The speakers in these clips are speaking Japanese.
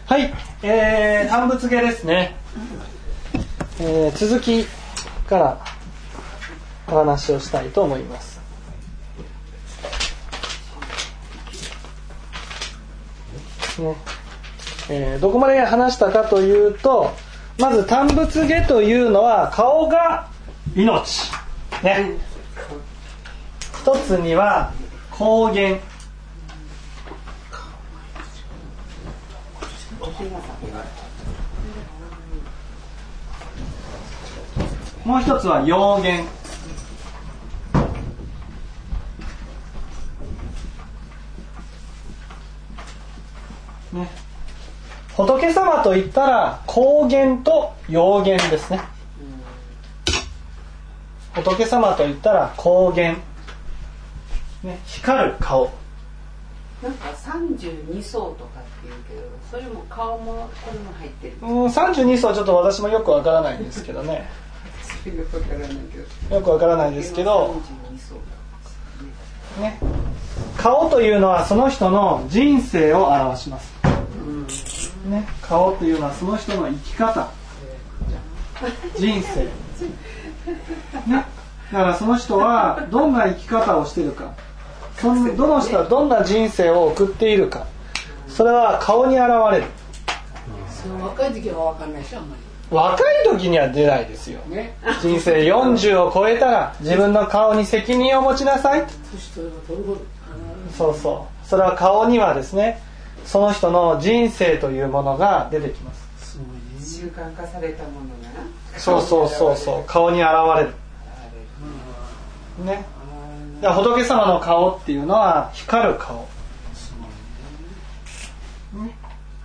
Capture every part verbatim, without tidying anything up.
はい、えー、単物芸ですね、えー、続きからお話をしたいと思います。ねえー、どこまで話したかというと、まず単物芸というのは顔が命、ね、一つには光源、もう一つは陽源、ね、仏様といったら光源と陽源ですね。仏様といったら光源、ね、光る顔。 なんかさんじゅうに層とかっていうけど、それも顔もこれも入ってる。 うん、さんじゅうに層ちょっと私もよくわからないんですけどね。 よくわからないけど。 よくわからないですけど、 さんじゅうに層ね、顔というのはその人の人生を表します。うん、ね、顔というのはその人の生き方、人生。ね、だからその人はどんな生き方をしているか、そのどの人はどんな人生を送っているか、それは顔に現れる。 その若い時は分かんないでしょ、あんまり。 若い時には出ないですよ、ね、人生よんじゅうを超えたら自分の顔に責任を持ちなさい。そうそう、それは顔にはですね、その人の人生というものが出てきます。 習慣化されたものがな、 そうそうそうそう、顔に現れる、ね、だから仏様の顔っていうのは光る顔、ね、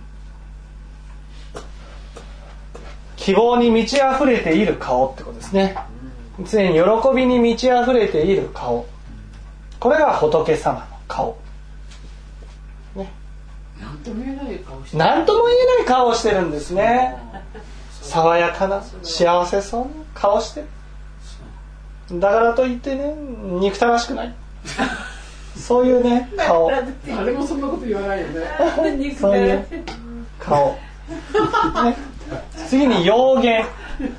希望に満ち溢れている顔ってことですね。常に喜びに満ち溢れている顔、これが仏様の顔、ね、 なんとも言えない顔してる。 なんとも言えない顔をしてるんですね。爽やかな幸せそうな顔してる。だからといってね、憎たらしくないそういうね顔。 誰もそんなこと言わないよねそういう顔、ね、次に陽源。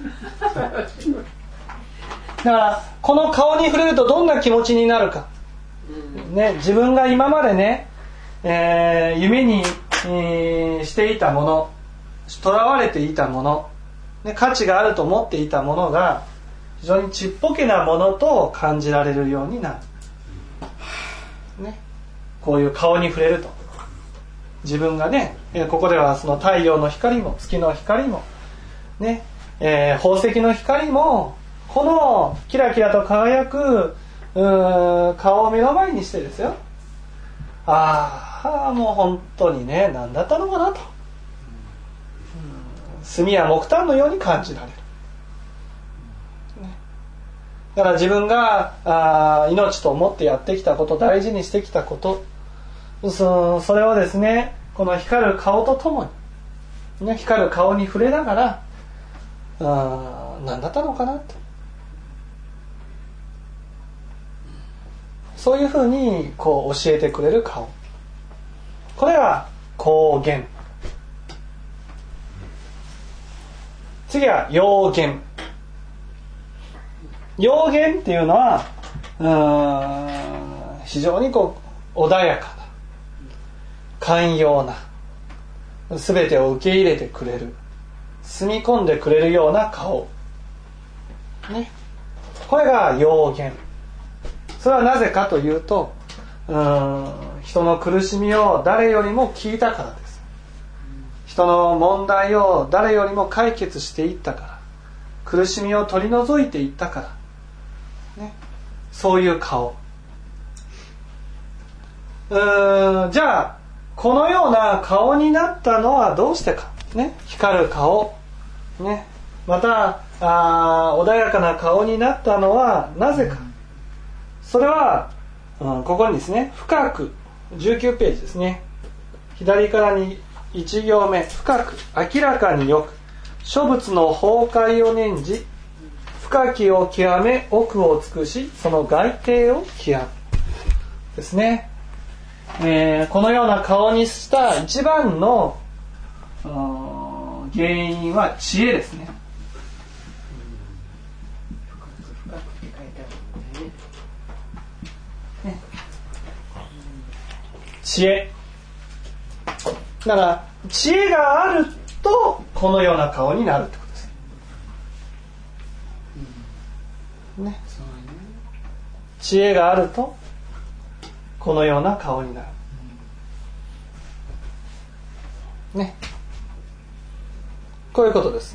だからこの顔に触れるとどんな気持ちになるか、ね、自分が今までね、えー、夢に、えー、していたもの、とらわれていたもの、ね、価値があると思っていたものが非常にちっぽけなものと感じられるようになる、ね、こういう顔に触れると自分がね、ここではその太陽の光も月の光も、ねえー、宝石の光もこのキラキラと輝くうーん顔を目の前にしてですよ、ああもう本当にね、何だったのかなと、炭や木炭のように感じられる、ね、だから自分があ命と思ってやってきたこと、大事にしてきたこと、そ, それをですね、この光る顔とともに、ね、光る顔に触れながら、あ何だったのかなと、そういうふうにこう教えてくれる顔、これが光源。次は陽源。陽源っていうのはうーん非常にこう穏やかな、寛容な、全てを受け入れてくれる、住み込んでくれるような顔、ね、これが陽源。それはなぜかというと、うーん人の苦しみを誰よりも聞いたからです。人の問題を誰よりも解決していったから、苦しみを取り除いていったから、ね、そういう顔。うーんじゃあこのような顔になったのはどうしてか、ね、光る顔、ね、またあ穏やかな顔になったのはなぜか。それは、うん、ここにですね、深くじゅうきゅうページですね、左からにいち行目、深く明らかによく諸物の崩壊を念じ、深きを極め奥を尽くし、その外庭を極めですね、えー、このような顔にした一番の原因は知恵ですね。 深くって書いてあるもんね。 ね、知恵だから知恵があるとこのような顔になるってことです、うんね、そうね、知恵があるとこのような顔になる、ね、こういうことです。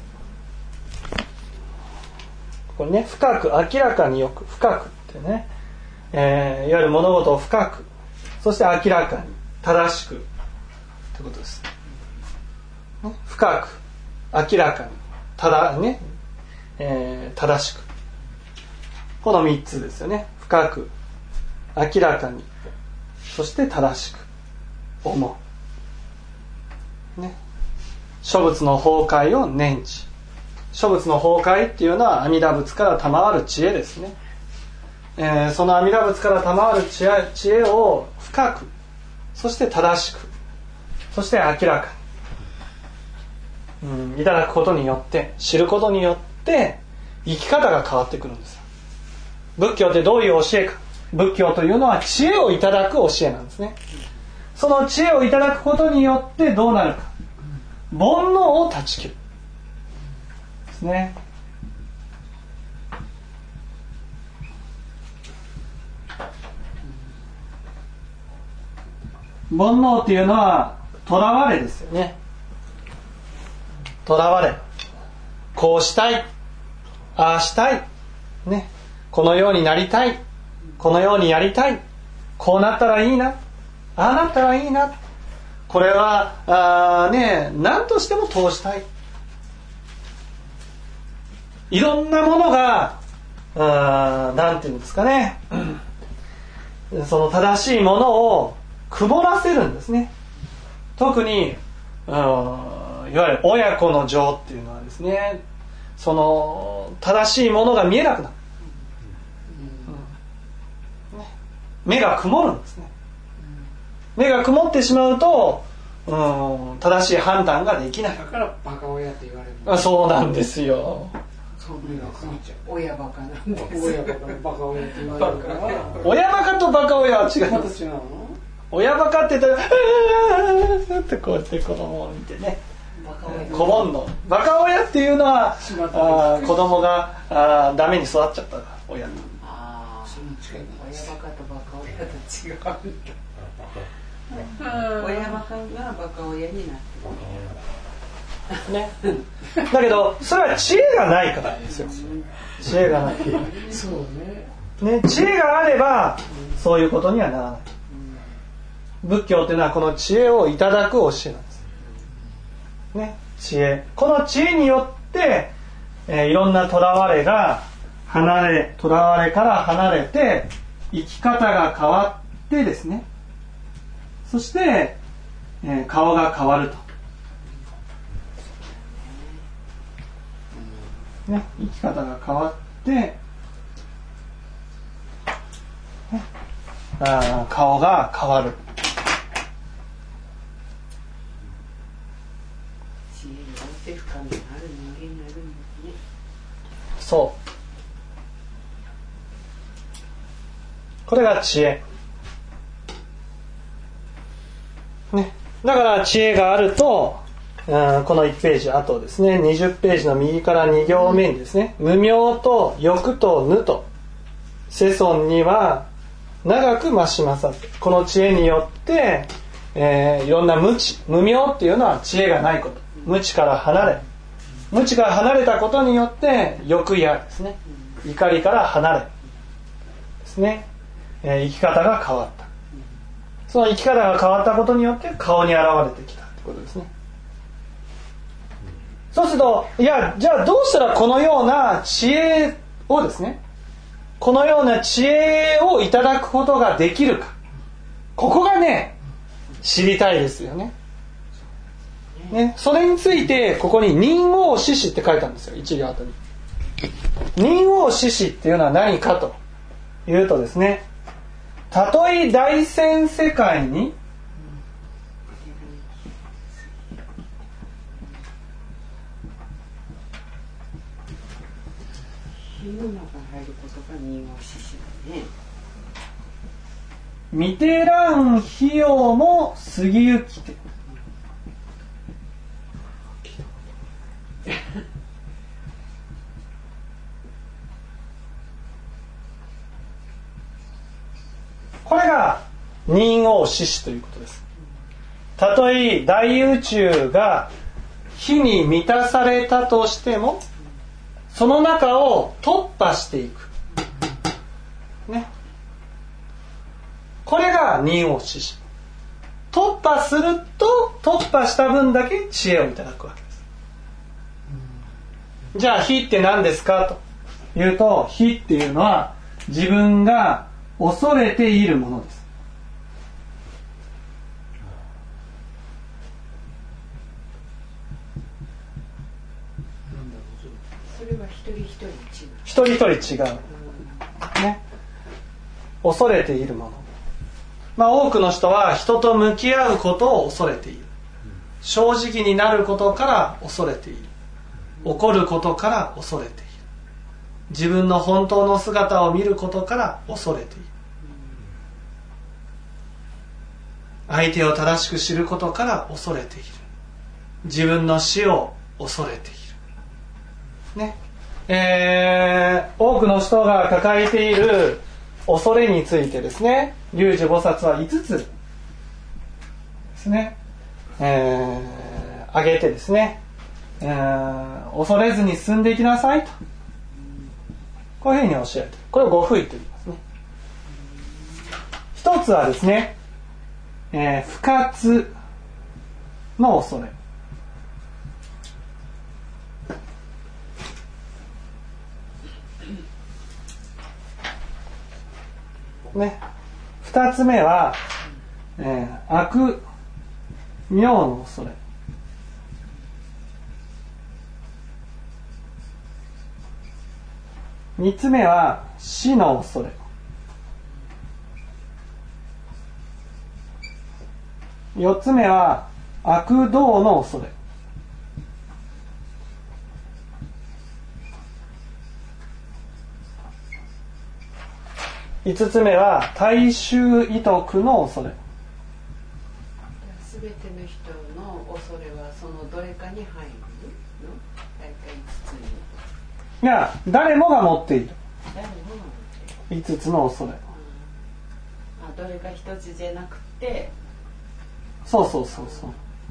これね、深く、明らかによく、深くってね、えー、いわゆる物事を深く、そして明らかに、正しくってことです、ね、深く、明らかに、ただね、えー、正しく、このみっつですよね。深く、明らかに、そして正しく思う、ね、諸仏の崩壊を念知。諸仏の崩壊っていうのは阿弥陀仏から賜る知恵ですね、えー、その阿弥陀仏から賜る知恵、知恵を深く、そして正しく、そして明らかに、うん、いただくことによって、知ることによって生き方が変わってくるんですよ。仏教ってどういう教えか。仏教というのは知恵をいただく教えなんですね。その知恵をいただくことによってどうなるか。煩悩を断ち切るですね。煩悩っていうのは囚われですよね。囚われ。こうしたい、ああしたい、ね、このようになりたい、このようにやりたい、こうなったらいいな、ああなったらいいな、これはあ、ね、何としても通したい。いろんなものがあ、なんていうんですかね、その正しいものを曇らせるんですね。特に、うん、いわゆる親子の情っていうのはですね、その正しいものが見えなくなる、うんね、目が曇るんですね。目が曇ってしまうと、うん、正しい判断ができない。 だからバカ親って言われる。 あ、そうなんですよ。 そう目が曇っちゃう。 親バカなんです。 親バカバカ親って言われるから。 親バカとバカ親は違う。 また違うの？ 親バカって言ったら「ってこうやって子供を見てね、子煩悩。バカ親っていうのはあ子供があダメに育っちゃった親。 ああ、その違い。親バカとバカ親と違うんだ。親バカがバカ親になってる。ね。 だけどそれは知恵がないからですよ。知恵がない。 そうね。 ね、知恵があればそういうことにはならない。仏教というのはこの知恵をいただく教えなんです、ね、知恵、この知恵によって、えー、いろんな囚われが離れ囚われから離れて生き方が変わってですね、そして、えー、顔が変わると、ね、生き方が変わって、ね、あ顔が変わる。そうこれが知恵、ね、だから知恵があると、うん、このいちページあとですねにじゅうページの右からに行目にですね、無明と欲と無と世尊には長く増し勝って、この知恵によって、えー、いろんな無知、無明っていうのは知恵がないこと、無知から離れ、無知から離れたことによって欲やですね、怒りから離れですね、えー、生き方が変わった。その生き方が変わったことによって顔に現れてきたってことですね。そうすると、いや、じゃあどうしたらこのような知恵をですね、このような知恵をいただくことができるか、ここがね知りたいですよね。ね、それについてここに任王獅子って書いたんですよ、一行後に。任王獅子っていうのは何かというとですね、たとえ大千世界に火の中に入ることが任を死死だね。 見てらん費用も過ぎゆきて。これが任王死死ということです。たとえ大宇宙が火に満たされたとしても、その中を突破していく、ね、これが任王死死。突破すると突破した分だけ知恵をいただくわけです。じゃあ火って何ですかというと、火っていうのは自分が恐れているものです。 それは一人一人違う。 一人一人違う、ね、恐れているもの。まあ多くの人は人と向き合うことを恐れている。正直になることから恐れている。怒ることから恐れている。自分の本当の姿を見ることから恐れている。相手を正しく知ることから恐れている。自分の死を恐れている、ねえー、多くの人が抱えている恐れについてですね、龍樹菩薩はいつつですね、えー、挙げてですね、えー、恐れずに進んでいきなさいと、こういうふうに教えて、これをご不意と言いますね。一つはですね、えー、不活の恐れ。ね、二つ目は、えー、悪名の恐れ。三つ目は死の恐れ。四つ目は悪道の恐れ。五つ目は大衆意徳の恐れ。 すべての人の恐れはそのどれかに入るの？大体五つに。 いや、誰もが持っている。 誰もが持っている。 五つの恐れ。 うん、あ、どれか一つじゃなくて。 そうそうそうそう。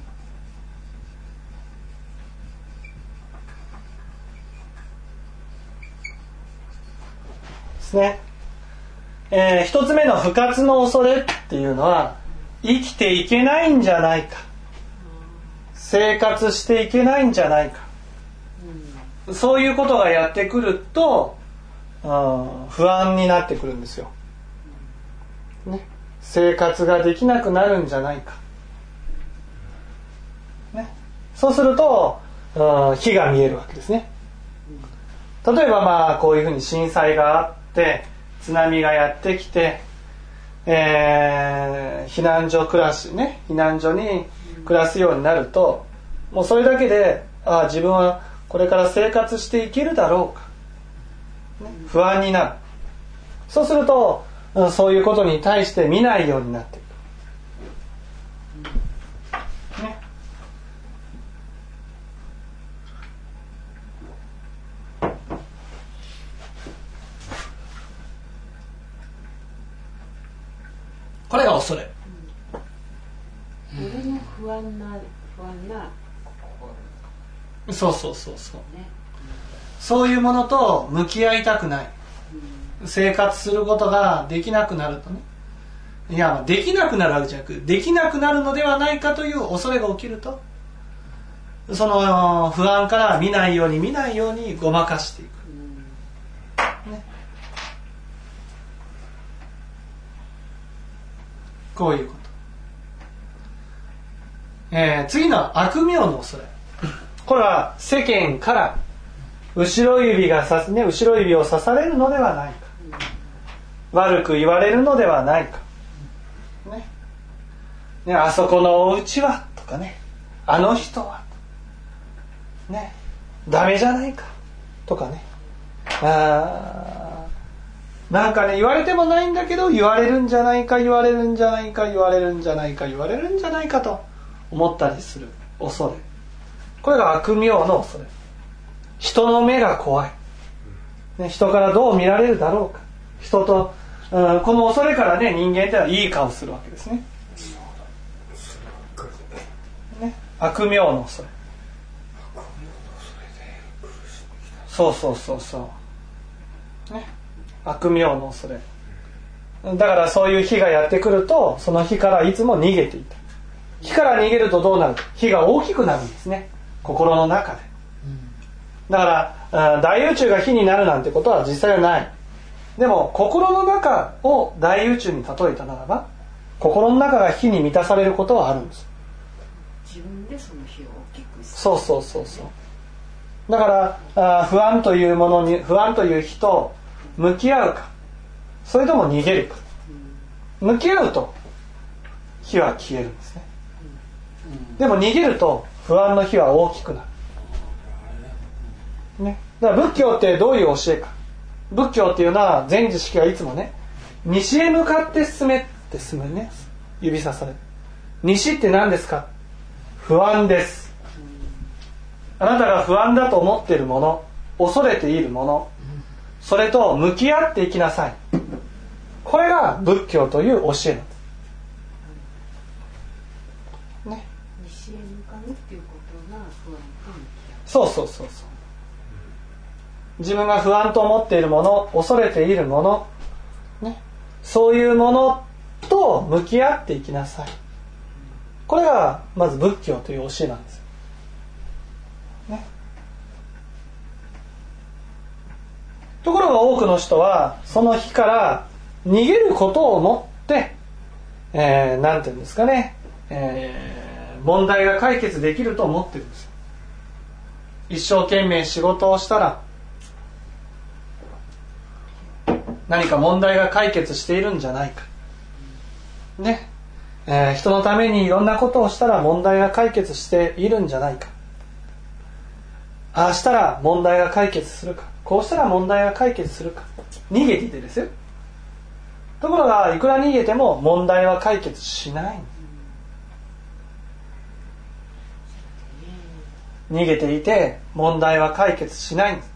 ですね。えー、一つ目の不活の恐れっていうのは、生きていけないんじゃないか、生活していけないんじゃないか、うん、そういうことがやってくると、うん、不安になってくるんですよ、ね、生活ができなくなるんじゃないか、ね、そうすると、うん、火が見えるわけですね。例えばまあこういうふうに震災があって津波がやってきて、えー、避難所暮らしね避難所に暮らすようになると、もうそれだけで、あ、自分はこれから生活していけるだろうか、ね、不安になる。そうすると、うん、そういうことに対して見ないようになっていく、ね、これが恐れ。 俺の不安な不安な心。 そうそうそうそう、ね、そういうものと向き合いたくない、うん、生活することができなくなるとね、いやできなくなるわけじゃなく、できなくなるのではないかという恐れが起きると、その不安から見ないように見ないようにごまかしていく、うんね、こういうこと、えー、次の悪名の恐れ。これは世間から後ろ指がさす、ね、後ろ指を刺されるのではないか、悪く言われるのではないか、ねね、あそこのお家はとかね、あの人はね、ダメじゃないかとかね、 あなんかね言われてもないんだけど言われるんじゃないか言われるんじゃないか言われるんじゃないか言われるんじゃないかと思ったりする恐れ、これが悪名の恐れ。人の目が怖い、ね、人からどう見られるだろうか、人と、うん、この恐れからね人間ってのはいい顔するわけですね。ね、悪名の恐れ。そうそうそうそうね、悪名の恐れだからそういう火がやってくるとその火からいつも逃げていた。火から逃げるとどうなるか、火が大きくなるんですね、心の中で。だから大宇宙が火になるなんてことは実際はない。でも心の中を大宇宙に例えたならば心の中が火に満たされることはあるんです。 自分でその火を大きくする。 そうそうそうそうだからあ不安というものに不安という火と向き合うか、それとも逃げるか。向き合うと火は消えるんですね。でも逃げると不安の火は大きくなる、ね、だから仏教ってどういう教えか。仏教っていうのは禅師式はいつもね西へ向かって進めって進めね指さされる。西って何ですか。不安です。あなたが不安だと思っているもの、恐れているもの、それと向き合っていきなさい。これが仏教という教えなんです、ね、 西へ向かうっていうことが不安と向き合う。 そうそうそうそう。自分が不安と思っているもの、恐れているもの、ね、そういうものと向き合っていきなさい。これがまず仏教という教えなんですよ、ね、ところが多くの人はその火から逃げることをもって、えー、なんていうんですかね、えー、問題が解決できると思ってるんですよ。一生懸命仕事をしたら何か問題が解決しているんじゃないか、ねえー、人のためにいろんなことをしたら問題が解決しているんじゃないか、ああしたら問題が解決するか、こうしたら問題が解決するか、逃げていてですよ。ところがいくら逃げても問題は解決しない。逃げていて問題は解決しないんです。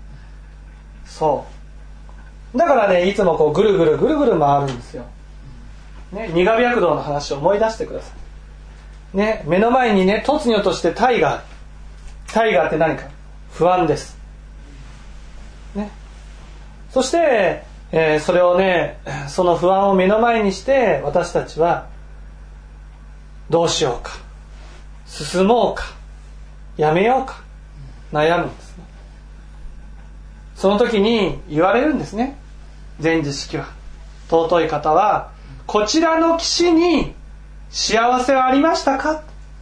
そうだからねいつもこうぐるぐるぐるぐる回るんですよ、ね、二河白道の話を思い出してください、ね、目の前にね突如として大河、大河って何か不安です、ね、そして、えー、それをねその不安を目の前にして私たちはどうしようか、進もうか、やめようか悩むんですね。その時に言われるんですね、禅師式は。尊い方はこちらの岸に幸せはありましたか。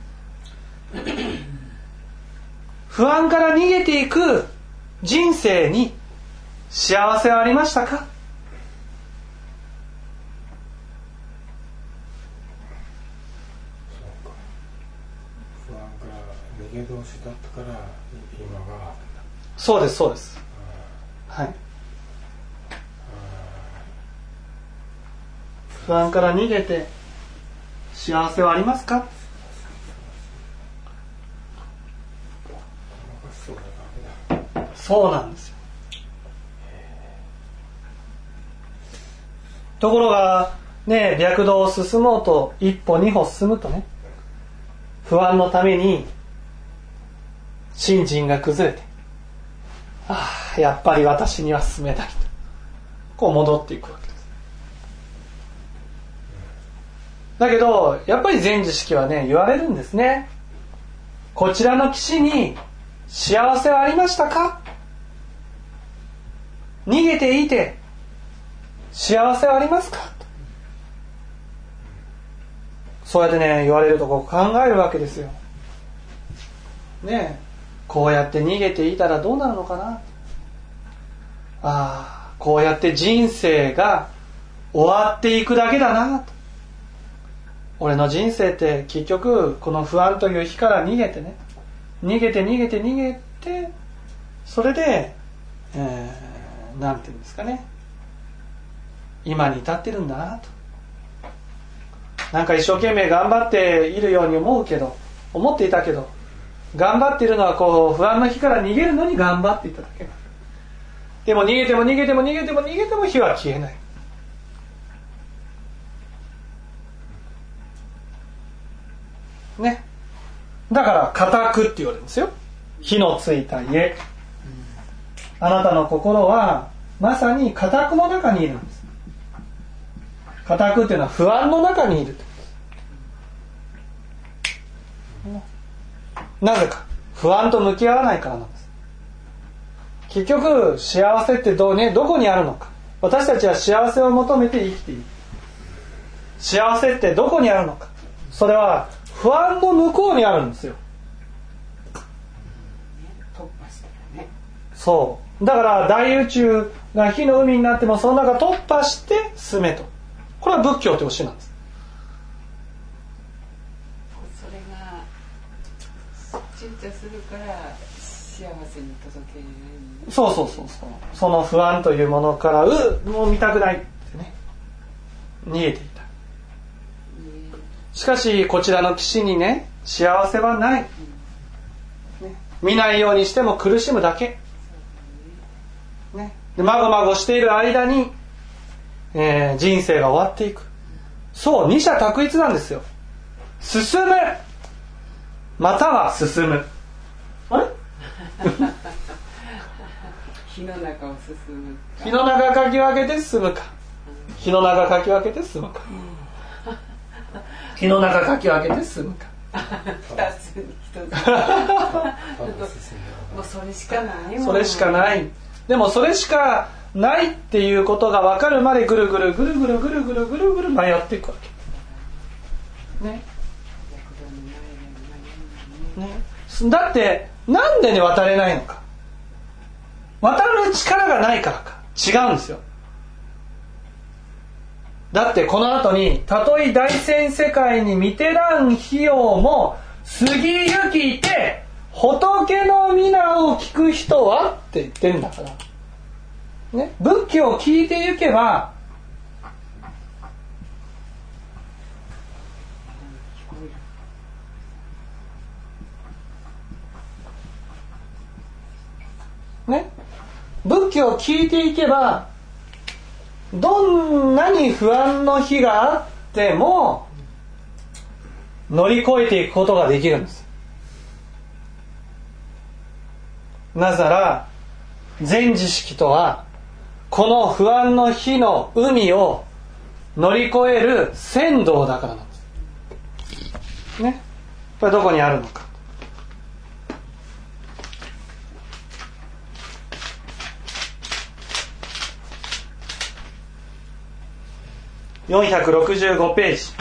不安から逃げていく人生に幸せはありましたか。 不安から逃げ通しだったから今が。 そうですそうです、はい、不安から逃げて幸せはありますか。そうなんですよ。ところがね白道を進もうと一歩二歩進むとね不安のために信心が崩れて、ああやっぱり私には進めないとこう戻っていくわけです。だけどやっぱり禅師式はね言われるんですね。こちらの岸に幸せはありましたか。逃げていて幸せはありますか。そうやってね言われるとこう考えるわけですよ。ねえこうやって逃げていたらどうなるのかな。ああこうやって人生が終わっていくだけだなと。俺の人生って結局この不安という火から逃げてね逃げて逃げて逃げてそれで、えー、 なんていうんですかね、今に至ってるんだなと。なんか一生懸命頑張っているように思うけど、思っていたけど、頑張っているのはこう不安の火から逃げるのに頑張っていただけだ。でも逃げても逃げても逃げても逃げても火は消えない。ね。だから固くって言われるんですよ。火のついた家。あなたの心はまさに固くの中にいるんです。固くっていうのは不安の中にいる。なぜか不安と向き合わないからなんです。結局幸せってどうね、どこにあるのか。私たちは幸せを求めて生きている。幸せってどこにあるのか。それは不安の向こうにあるんですよ。 突破したらね。 そうだから大宇宙が火の海になってもその中突破して進めと。これは仏教って教えなんです。 それが躊躇するから幸せに届ける。 そうそうそうそう。その不安というものからうもう見たくないってね、逃げていた。しかしこちらの岸にね、幸せはない、ね、見ないようにしても苦しむだけ、ね、でまごまごしている間に、えー、人生が終わっていく。そう、二者択一なんですよ。進むまたは進む。あれ火の中を進むか、 火の中かき分けて進むか、火の中かき分けて進むか、火の中かき分けて進むか。 二つに一つ。もうそれしかないもん。 それしかない。でもそれしかないっていうことが分かるまでぐるぐるぐるぐるぐるぐるぐるぐる迷っていくわけ。ね。ね。だってなんでね渡れないのか。渡る力がないからか。違うんですよ。だってこの後にたとえ大千世界に見てらん費用も過ぎゆきて仏の皆を聞く人はって言ってるんだから、ね、仏教を聞いてゆけばね、仏教を聞いていけばどんなに不安の日があっても乗り越えていくことができるんです。なぜなら全知識とはこの不安の日の海を乗り越える船道だからなんですね。これどこにあるのか。よんひゃくろくじゅうごページ。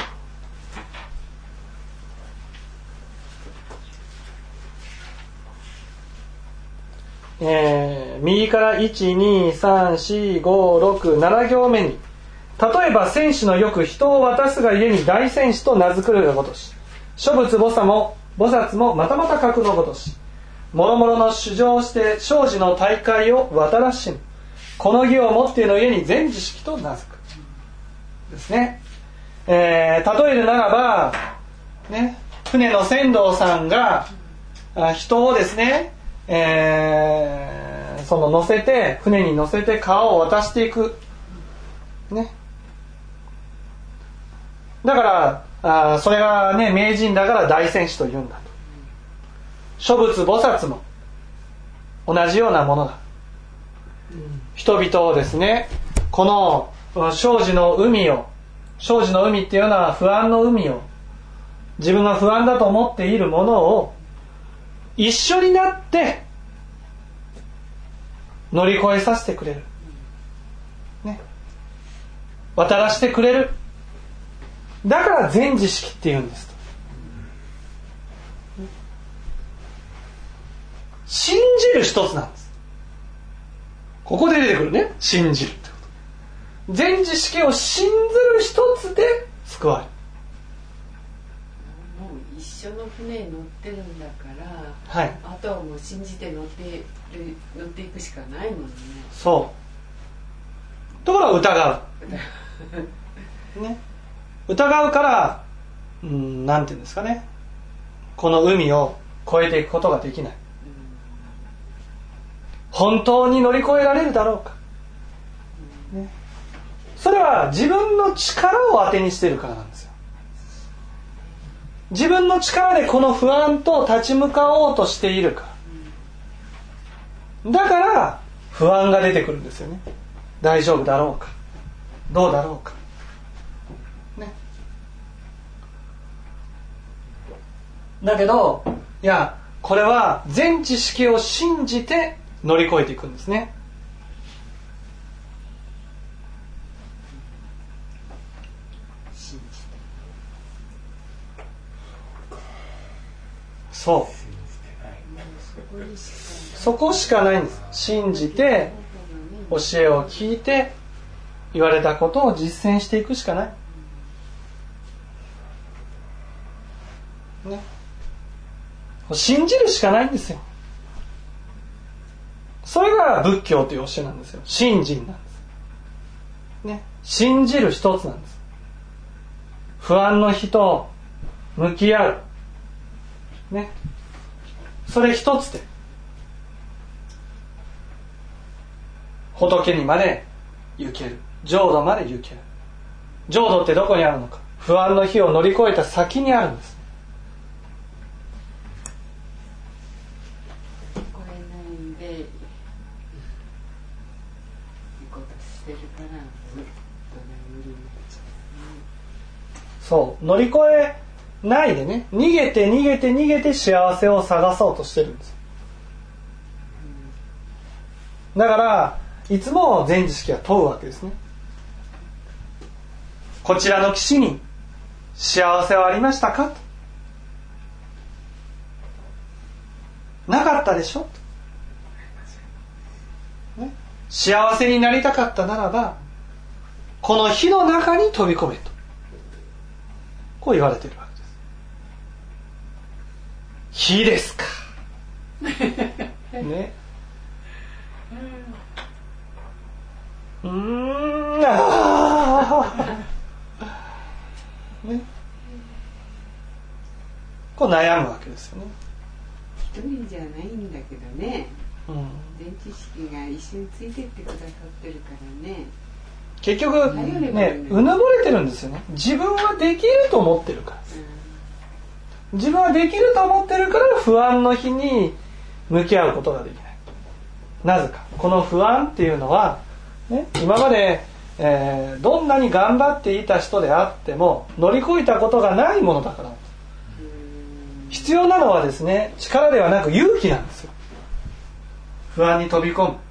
えー、右からいち、に、さん、よん、ご、ろく、なな行目に、例えば戦士のよく人を渡すがゆえに大戦士と名付くるがごとし、諸仏菩薩も菩薩もまたまた格のごとし、もろもろの主張して生死の大海を渡らしぬ。この義をもってのゆえに全知識と名付く。ですね。えー、例えるならば、ね、船の船頭さんが人をですね、えー、その乗せて船に乗せて川を渡していく、ね、だからあそれがね名人だから大戦士というんだと。諸仏菩薩も同じようなものだ。人々をですね、この生死の海を、生死の海っていうのは不安の海を、自分が不安だと思っているものを一緒になって乗り越えさせてくれる、ね、渡らせてくれる。だから全知識っていうんですと。信じる一つなんです。ここで出てくるね、信じるってこと。全知識を信ずる一つで救われる。 もう一緒の船に乗ってるんだから、 はい、 あとはもう信じて乗ってる乗っていくしかないもんね。 そところが疑う、ね、疑うから、うん、なんていうんですかね、この海を越えていくことができない。本当に乗り越えられるだろうか、ね、それは自分の力を当てにしているからなんですよ。自分の力でこの不安と立ち向かおうとしているから、だから不安が出てくるんですよね。大丈夫だろうか、どうだろうか、ね、だけどいや、これは全知識を信じて乗り越えていくんですね。そう、そこしかないんです。信じて、教えを聞いて、言われたことを実践していくしかない、ね、信じるしかないんですよ。それが仏教という教えなんですよ。信心なんです、ね、信じる一つなんです。不安の人向き合う、ね、それ一つで仏にまで行ける、浄土まで行ける。浄土ってどこにあるのか、不安の火を乗り越えた先にあるんです。 これないんで行こうとしてるからずっと無理になっちゃう。 そう乗り越えないでね、逃げて逃げて逃げて幸せを探そうとしてるんです。だからいつも全知識は問うわけですね。こちらの岸に幸せはありましたかと、なかったでしょと、ね、幸せになりたかったならばこの火の中に飛び込めと、こう言われているわけです。火ですかね、うーん、あね、こう悩むわけですよね。 一人じゃないんだけどね、 うん、 全知識が一緒についてってくださってるからね。 結局ね、うぬぼれてるんですよね。自分はできると思ってるから、うん、自分はできると思ってるから不安の日に向き合うことができない。なぜか、この不安っていうのは、ね、今まで、えー、どんなに頑張っていた人であっても乗り越えたことがないものだから。必要なのはですね、力ではなく勇気なんですよ。不安に飛び込む。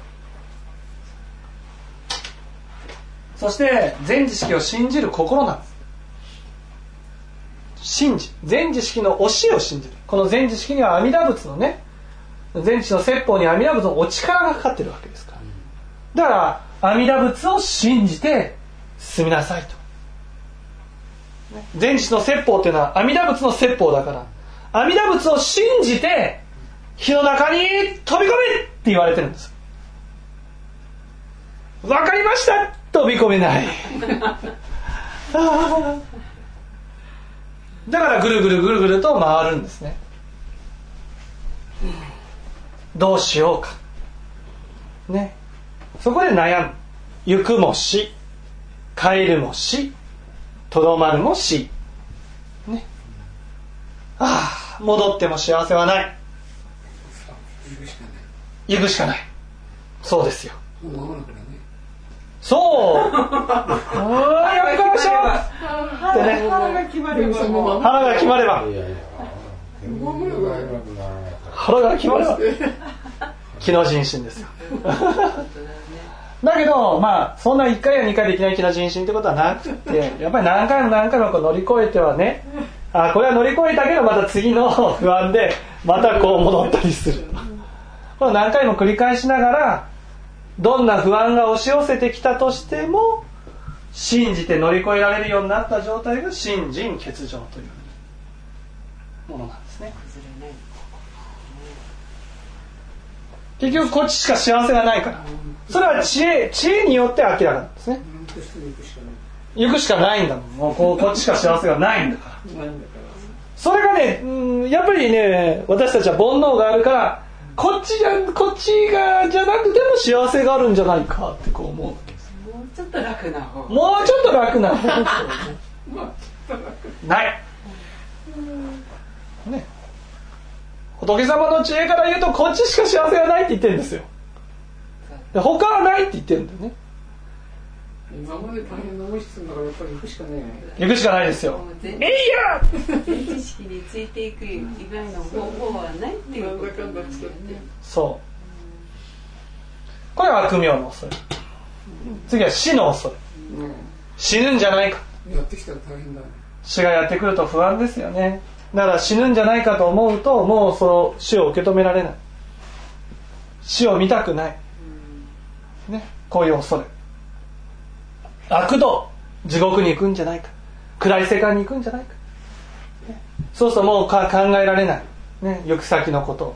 そして全知識を信じる心なんです。信じ、全知識の教えを信じる。この全知識には阿弥陀仏のね、全知の説法に阿弥陀仏のお力がかかってるわけですから。だから阿弥陀仏を信じて進みなさいと。全知の説法っていうのは阿弥陀仏の説法だから、阿弥陀仏を信じて火の中に飛び込めって言われてるんです。わかりました、飛び込めないだからぐるぐるぐるぐると回るんですね。どうしようかね、そこで悩む。行くも死、帰るも死、とどまるも死、ね、ああ戻っても幸せはない、行くしかない。そうですよ。 もう間もなくだね。 そう。ああやりましょうってね。 腹が決まれば。 腹が決まれば。腹が決まれば。気の人心ですよ。だけどまあそんないっかいやにかいできない気の人心ってことはなくて、やっぱり何回も何回もこう乗り越えてはね、あこれは乗り越えたけどまた次の不安でまたこう戻ったりする。これ何回も繰り返しながら、どんな不安が押し寄せてきたとしても信じて乗り越えられるようになった状態が信心欠如というものなんですね。結局こっちしか幸せがないから、 それは知恵、知恵によって明らかなんですね。行くしかないんだもん。もうこうこっちしか幸せがないんだから。それがね、うん、やっぱりね、私たちは煩悩があるから、こっちじゃこっちがじゃなくても幸せがあるんじゃないかってこう思うわけです。 もうちょっと楽な方。 もうちょっと楽な方。ない。ね。仏様の知恵から言うとこっちしか幸せがないって言ってるんですよ。で他はないって言ってるんだよね。 今まで大変な思いしてたんだからやっぱり行くしかないよね。 行くしかないですよ。えいや全知識についていく以外の方法はないっていうことなんですよね。 そう。これは悪名の恐れ。次は死の恐れ。 うん、 死ぬんじゃないか。 やってきたら大変だね。 死がやってくると不安ですよね。だから死ぬんじゃないかと思うともうその死を受け止められない。死を見たくない。ね、こういう恐れ。悪道、地獄に行くんじゃないか、暗い世界に行くんじゃないか、ね、そうするともうか考えられない、ね、行く先のことを。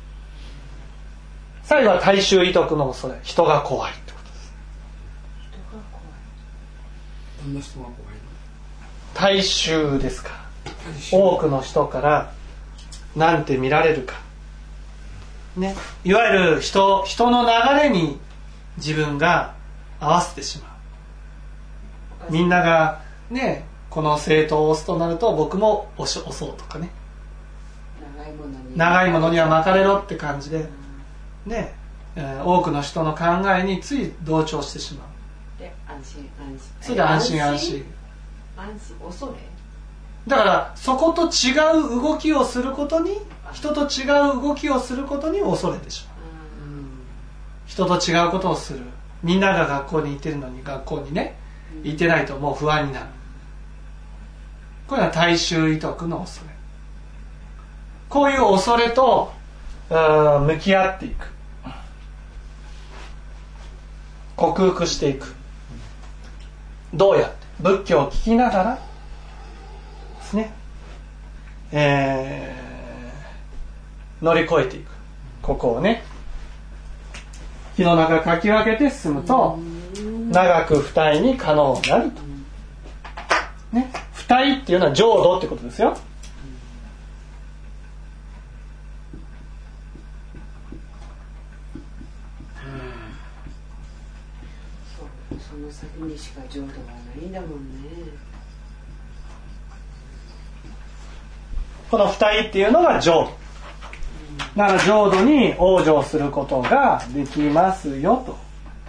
最後は大衆遺徳の恐れ、人が怖いってことです。 人が怖い。 どんな人が怖いの？ 大衆ですか。多くの人からなんて見られるか、ね、いわゆる人、人の流れに自分が合わせてしまう。みんながね、この政党を押すとなると僕も押し押そうとかね、 長いものに長いものには巻かれろって感じで、ね、えー、多くの人の考えについ同調してしまう。 で安心安心。 それで安心安心。 安心恐れ。 だからそこと違う動きをすることに、人と違う動きをすることに恐れてしまう。うん、人と違うことをする。みんなが学校に行ってるのに学校にね行ってないともう不安になる。これは大衆遺徳の恐れ。こういう恐れと向き合っていく、克服していく。どうやって仏教を聞きながらですね、えー、乗り越えていく。ここをね、火の中かき分けて進むと長く不退に可能になると、ね、不退っていうのは浄土ってことですよ。 そう、その先にしか浄土がないんだもんね。 この不退っていうのが浄土だから、浄土に往生することができますよと。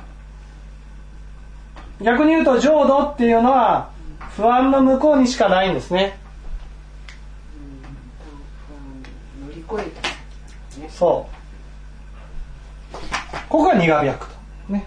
逆に言うと浄土っていうのは不安の向こうにしかないんですね。 乗り越えた先ね。 そう。ここが苦白とね。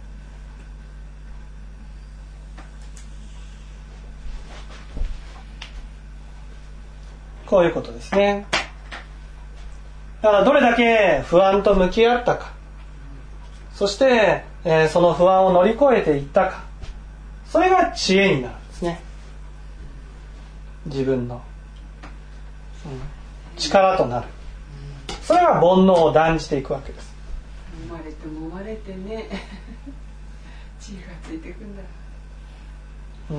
こういうことですね。だからどれだけ不安と向き合ったか、そして、えー、その不安を乗り越えていったか、それが知恵になるんですね。自分の、うん、力となる。それが煩悩を断じていくわけです。 揉まれて揉まれてね知恵がついていくんだ。 うん。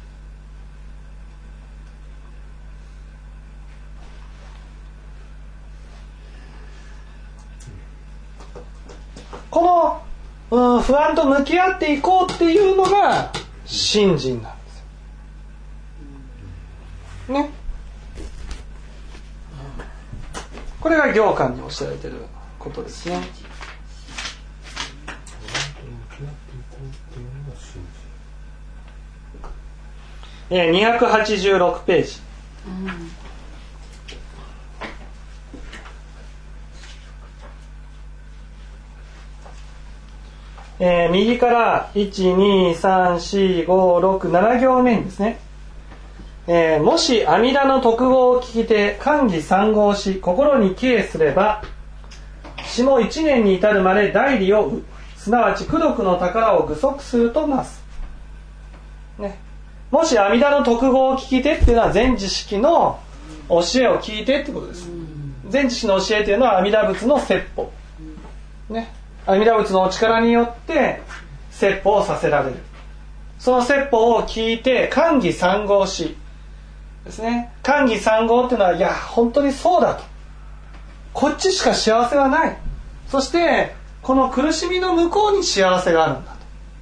この、うん、不安と向き合っていこうっていうのが信心なんですよ。ね。これが行間に教えられていることですね。えー、にひゃくはちじゅうろくページ。うんえー、右からいち、に、さん、し、ご、ろく、なな行目にですね、えー、もし阿弥陀の特語を聞きて寛義三号し心に帰依すれば死も一年に至るまで代理を得、すなわち功徳の宝を具足するとなす、ね、もし阿弥陀の特語を聞きてっていうのは全知識の教えを聞いてってことです。全知識の教えというのは阿弥陀仏の説法、ね、 阿弥陀仏のお力によって説法をさせられる。その説法を聞いて寛義三号しですね。寛義三号っていうのは、いや本当にそうだと、こっちしか幸せはない、そしてこの苦しみの向こうに幸せがあるんだ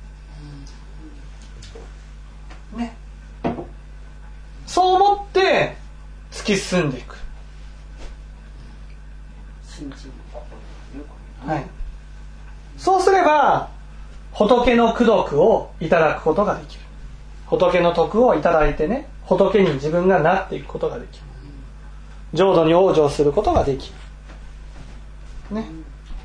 とね、そう思って突き進んでいく。はい、そうすれば仏の功徳をいただくことができる。仏の徳をいただいてね、仏に自分がなっていくことができる。浄土に往生することができるね。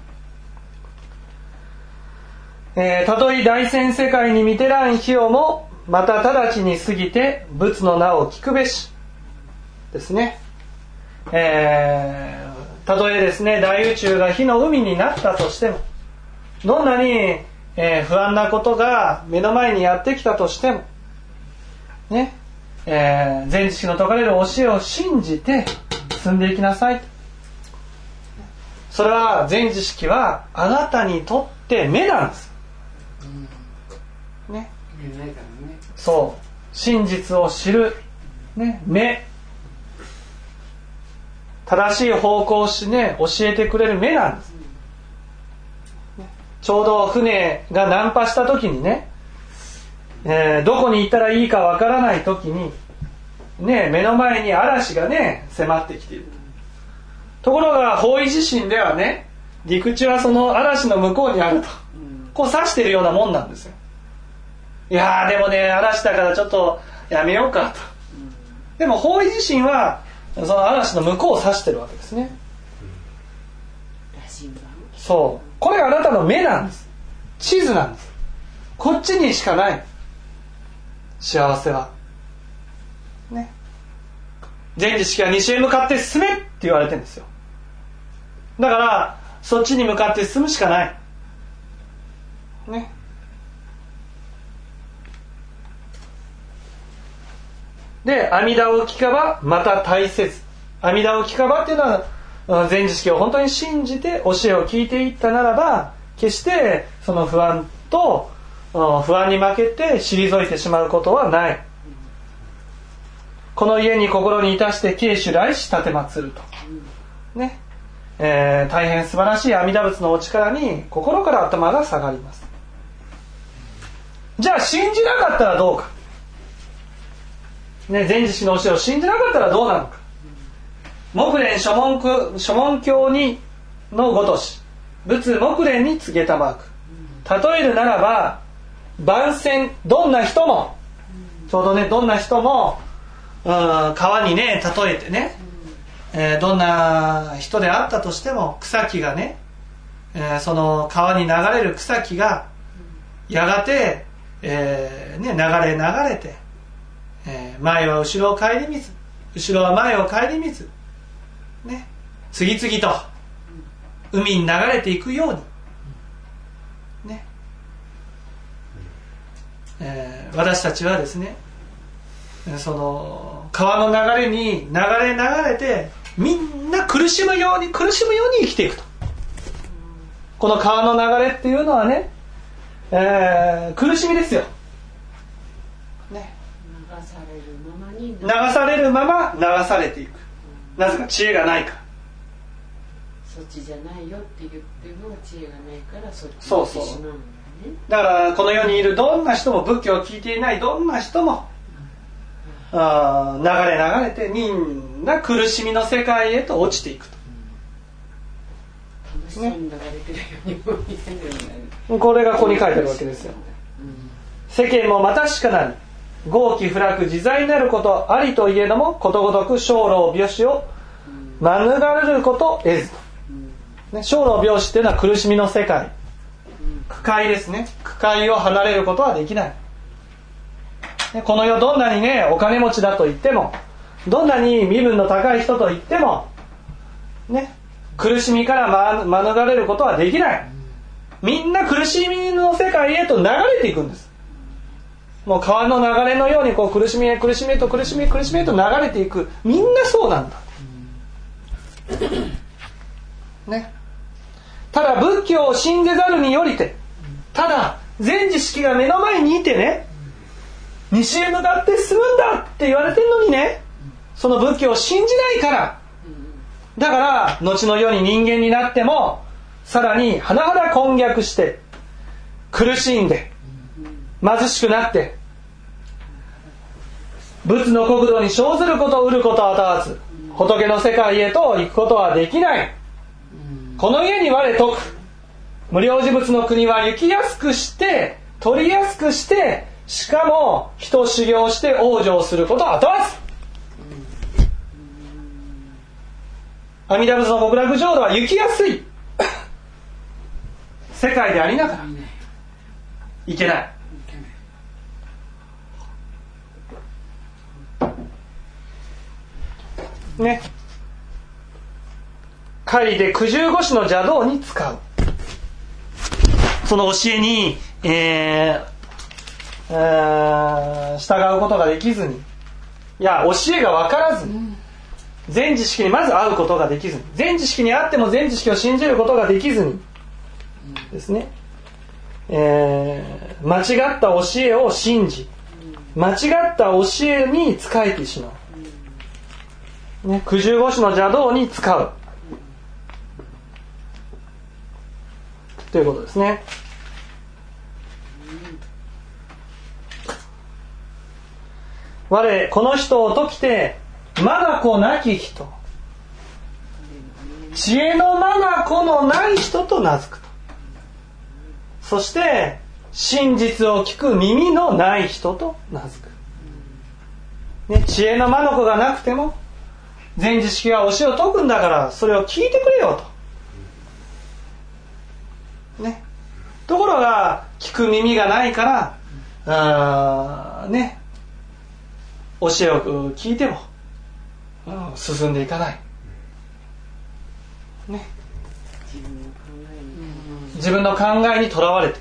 えー、たとえ大千世界に見てらん費用もまた直ちに過ぎて仏の名を聞くべしですね。えー、たとえですね大宇宙が火の海になったとしても、どんなに、えー、不安なことが目の前にやってきたとしてもね、えー、全知識の説かれる教えを信じて進んでいきなさい。それは全知識はあなたにとって目なんです、うん、ね、見えないからね。そう真実を知る、ね、目、正しい方向をし、ね、教えてくれる目なんです、ね、ちょうど船が難破した時にね、えー、どこに行ったらいいかわからない時に、ね、目の前に嵐がね迫ってきている。ところが方位地震ではね、陸地はその嵐の向こうにあると、こう指しているようなもんなんですよ。いやーでもね嵐だからちょっとやめようかと。でも方位地震はその嵐の向こうを指してるわけですね。そう、これがあなたの目なんです。地図なんです。こっちにしかない幸せはね。全知識は西へ向かって進めって言われてるんですよ。だからそっちに向かって進むしかないね。で、阿弥陀を聞かばまた大せず。阿弥陀を聞かばっていうのは、全知識を本当に信じて教えを聞いていったならば、決してその不安と不安に負けて退いてしまうことはない。この家に心にいたして慶主来し立てまつるとね、えー、大変素晴らしい阿弥陀仏のお力に心から頭が下がります。じゃあ信じなかったらどうか、ね、全知識の教えを信じなかったらどうなのか。木蓮諸門諸門教にのごとし仏木蓮に告げたまく。例えるならば万千、どんな人もちょうどね、どんな人も、うん、川にね例えてね、えー、どんな人であったとしても草木がね、えー、その川に流れる草木がやがて、えーね、流れ流れて、えー、前は後ろを顧みず後ろは前を顧みず、ね、次々と海に流れていくようにね、えー、私たちはですね、その川の流れに流れ流れてみんな苦しむように苦しむように生きていくと。この川の流れっていうのはね、えー、苦しみですよ、ね、 流されるままに流されるまま流されていく。なぜか知恵がないから。 そっちじゃないよって言っても知恵がないからそっちに行ってしまうんだよね。だからこの世にいるどんな人も仏教を聞いていないどんな人も、あ、流れ流れてみんな苦しみの世界へと落ちていくと、 楽しそうに流れてるようにも見せるんだよ。 これがここに書いてあるわけですよ、うん、世間もまたしかなり豪気不楽自在なることありといえどもことごとく生老病死を免れること得ずと、ね、生老病死っていうのは苦しみの世界、苦界ですね。苦界を離れることはできない。この世どんなにねお金持ちだと言ってもどんなに身分の高い人と言ってもね、苦しみから免れることはできない。みんな苦しみの世界へと流れていくんです。もう川の流れのようにこう苦しみへ苦しみへと苦しみへ苦しみへと流れていく。みんなそうなんだね。 ただ仏教を信ぜざるによりて、ただ全知識が目の前にいてね、西へ向かって進むんだって言われてるのにね、その仏教を信じないから、だから後の世に人間になってもさらに甚だ混逆して苦しんで貧しくなって仏の国土に生ずること得ることはたわず、仏の世界へと行くことはできない。この家に我説く、無量寺仏の国は行きやすくして取りやすくして、しかも人修行して往生することは問わず。阿弥陀仏の極楽浄土は行きやすい世界でありながらいけない。ね。狩りで九十五支の邪道に使う。その教えに、えーえー、従うことができずに、いや教えが分からずに、全知識にまず会うことができずに、全知識にあっても全知識を信じることができずにですね、えー、間違った教えを信じ、間違った教えに仕えてしまう、ね、九十五支の邪道に使うということですね。我この人を説きて眼なき人、知恵の眼のない人と名付くと。そして真実を聞く耳のない人と名付く、ね、知恵の眼がなくても全知識が教えを説くんだからそれを聞いてくれよと、ね、ところが聞く耳がないからあー、ね、教えを聞いても、うん、進んでいかない、ね、自分の考えにとらわれて、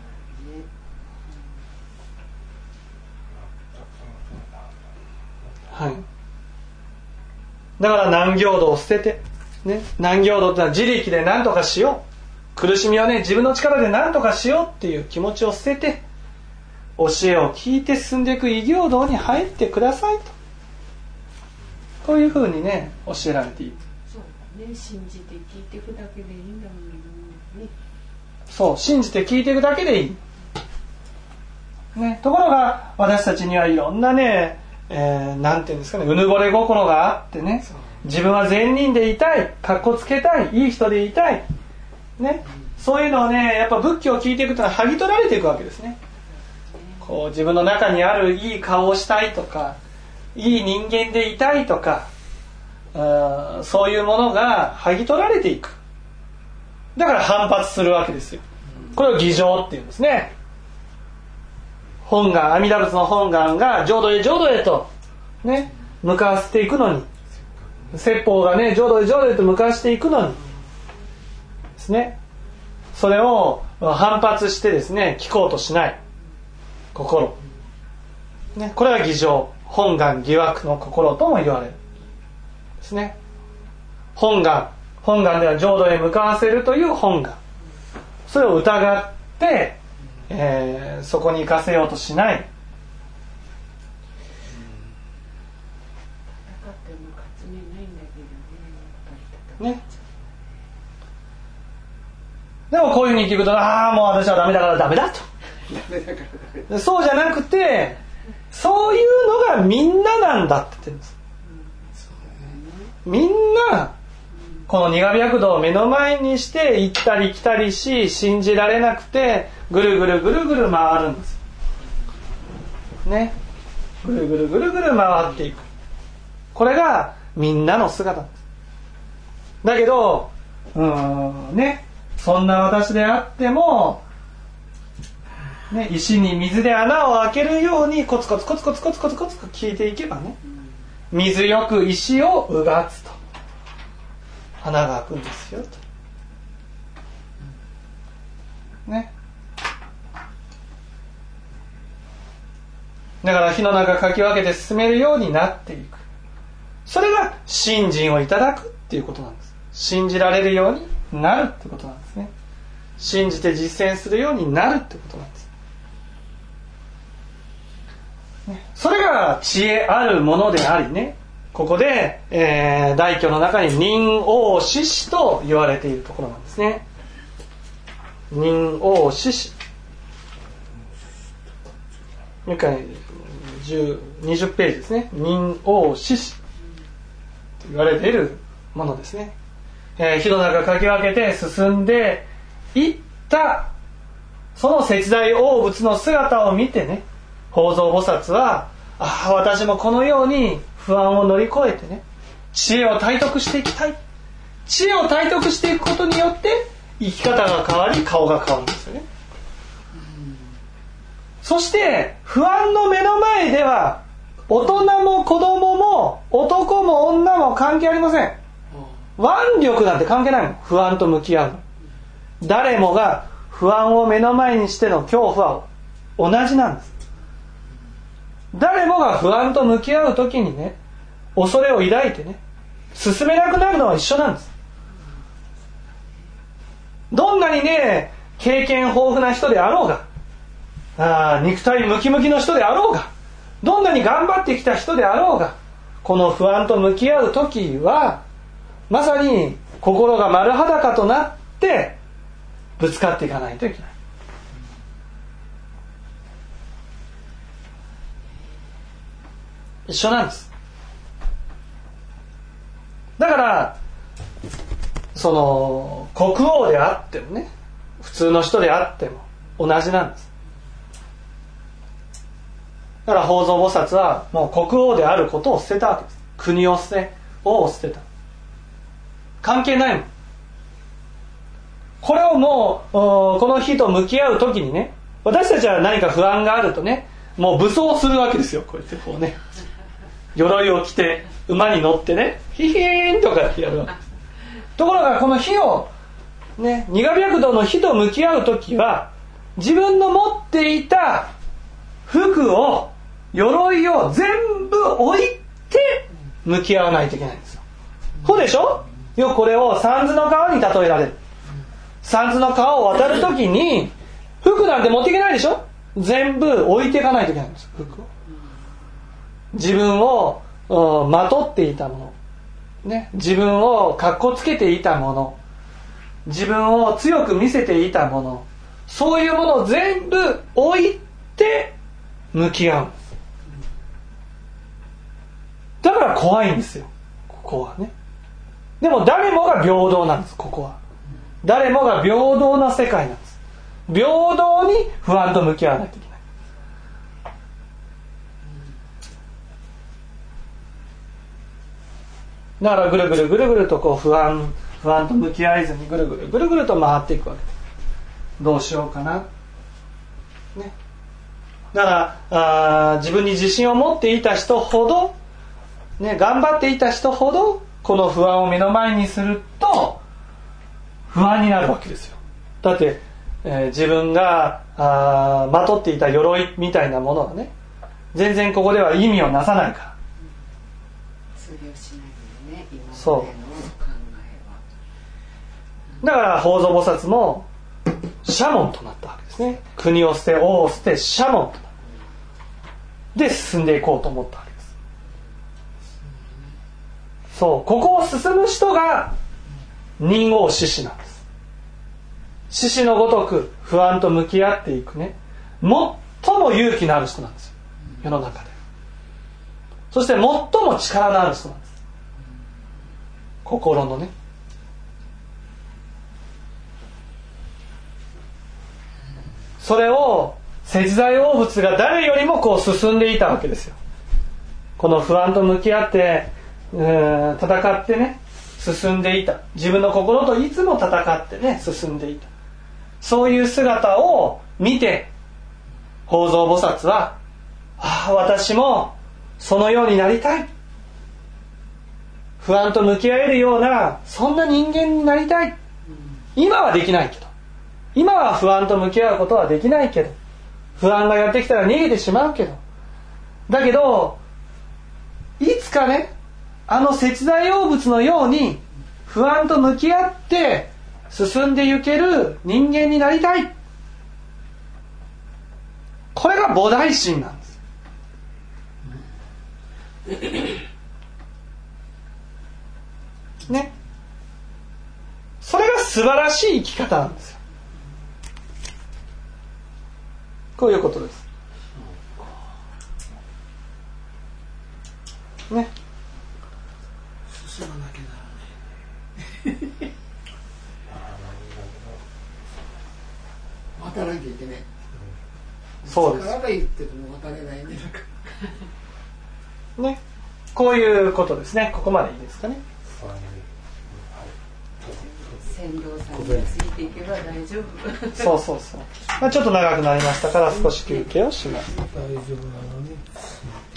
はい、だから難行道を捨てて、ね、難行道ってのは自力で何とかしよう、苦しみはね自分の力で何とかしようっていう気持ちを捨てて教えを聞いて進んでいく異行道に入ってくださいと、こういうふうにね教えられている。 そうね、信じて聞いていくだけでいいんだもんね。 そう、信じて聞いていくだけでいい、ね、ところが私たちにはいろんなね、えー、なんていうんですかね、うぬぼれ心があってね、自分は善人でいたい、かっこつけたい、いい人でいたい、ね、そういうのをねやっぱ仏教を聞いていくというのは剥ぎ取られていくわけですね。こう自分の中にあるいい顔をしたいとか、いい人間でいたいとか、あそういうものが剥ぎ取られていく。だから反発するわけですよ。これを偽情っていうんですね。本願、阿弥陀仏の本願が浄土へ浄土へとね向かわせていくのに、説法がね浄土へ浄土へと向かわせていくのにですね、それを反発してですね聞こうとしない心、ね、これは偽情、本願疑惑の心とも言われるですね。本願、本願では浄土へ向かわせるという本願、それを疑って、えー、そこに行かせようとしない。ね。でもこういうふうに聞くと、ああもう私はダメだからダメだと。そうじゃなくて、そういうのがみんななんだって言ってるんです。みんなこの苦白道を目の前にして行ったり来たりし、信じられなくてぐるぐるぐるぐる回るんですね。ぐるぐるぐるぐる回っていく、これがみんなの姿です。だけどうーんね、そんな私であっても、ね、石に水で穴を開けるようにコツコツコツコツコツコツコツ聞いていけばね、水よく石をうがつと穴が開くんですよと、ね、だから火の中かき分けて進めるようになっていく、それが信心をいただくっていうことなんです。信じられるようになるってことなんですね。 信じて実践するようになるってことなんです。それが知恵あるものでありね、ここで、えー、大挙の中に任王志士と言われているところなんですね。任王志士、もう一回にじゅうページですね。任王志士と言われているものですね。えー、火の中かき分けて進んでいったその節大王仏の姿を見てね、法蔵菩薩は、ああ私もこのように不安を乗り越えてね、知恵を体得していきたい。知恵を体得していくことによって生き方が変わり顔が変わるんですよね。そして不安の目の前では大人も子供も男も女も関係ありません。腕力なんて関係ないもん。不安と向き合うの。誰もが不安を目の前にしての恐怖は同じなんです。誰もが不安と向き合う時にね、恐れを抱いてね、進めなくなるのは一緒なんです。どんなにね経験豊富な人であろうが、あ肉体ムキムキの人であろうが、どんなに頑張ってきた人であろうが、この不安と向き合う時はまさに心が丸裸となってぶつかっていかないといけない。一緒なんです。だからその国王であってもね、普通の人であっても同じなんです。だから法蔵菩薩はもう国王であることを捨てたわけです。国を捨て、王を捨てた。関係ないもん。これをもうこの日と向き合う時にね、私たちは何か不安があるとね、もう武装するわけですよ。こうやってこうね、鎧を着て馬に乗ってね、ヒヒーンとかってやるわけです。ところがこの火をね、二河白道の火と向き合う時は、自分の持っていた服を、鎧を全部置いて向き合わないといけないんですよ。そうでしょ？よくこれを三途の川に例えられる。三途の川を渡る時に服なんて持っていけないでしょ？全部置いていかないといけないんですよ、服を。自分を、うん、まとっていたもの、ね、自分をかっこつけていたもの、自分を強く見せていたもの、そういうものを全部置いて向き合うんです。だから怖いんですよ、ここはね。でも誰もが平等なんです。ここは誰もが平等な世界なんです。平等に不安と向き合わないといけない。だからぐるぐるぐるぐるとこう不安不安と向き合えずにぐるぐるぐるぐると回っていくわけです。どうしようかな、ね、だからあ自分に自信を持っていた人ほど、ね、頑張っていた人ほどこの不安を目の前にすると不安になるわけですよ。だって、えー、自分があまとっていた鎧みたいなものがね、全然ここでは意味をなさないから。 それをしないでね、今までのそう考えは。 だから法蔵菩薩も社門となったわけですね。国を捨て王を捨て社門となった。で進んでいこうと思ったわけです。そう、ここを進む人が任王志士なんです。獅子のごとく不安と向き合っていくね、最も勇気のある人なんですよ、世の中で。そして最も力のある人なんです。心のね。それを節大王仏が誰よりもこう進んでいたわけですよ。この不安と向き合って、うん、戦ってね、進んでいた。自分の心といつも戦ってね、進んでいた。そういう姿を見て法蔵菩薩は、ああ私もそのようになりたい、不安と向き合えるようなそんな人間になりたい。今はできないけど、今は不安と向き合うことはできないけど、不安がやってきたら逃げてしまうけど、だけどいつかね、あの節大王仏のように不安と向き合って進んでいける人間になりたい。これが菩提心なんです。ね。それが素晴らしい生き方なんですよ。こういうことです。ね。 進まなきゃならない。渡らなきゃいけない。 そうです。 力が言ってても渡れないね。 ね。こういうことですね。ここまでいいですかね。 船頭さんについていけば大丈夫。 そうそうそう。まあ、ちょっと長くなりましたから少し休憩をします。 大丈夫なのに